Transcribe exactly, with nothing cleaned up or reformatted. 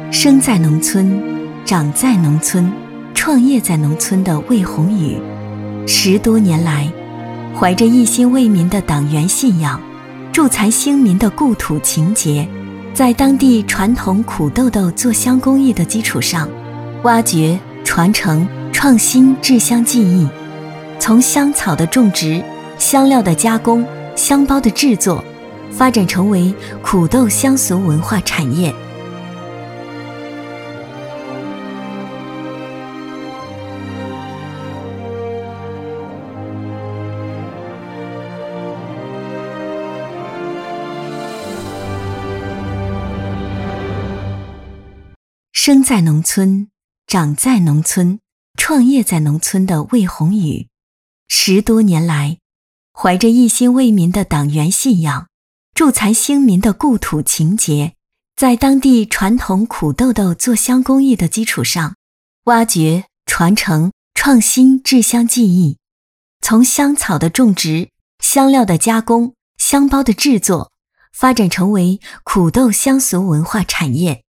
生在农村，长在农村，创业在农村的魏宏宇，十多年来，怀着一心为民的党员信仰，助残兴民的故土情结，在当地传统苦豆豆做香工艺的基础上，挖掘、传承、创新制香技艺，从香草的种植、香料的加工、香包的制作，发展成为苦豆香俗文化产业。生在农村，长在农村，创业在农村的魏宏宇，十多年来，怀着一心为民的党员信仰，助残兴民的故土情结，在当地传统苦豆豆做香工艺的基础上，挖掘、传承、创新制香技艺，从香草的种植、香料的加工、香包的制作，发展成为苦豆香俗文化产业。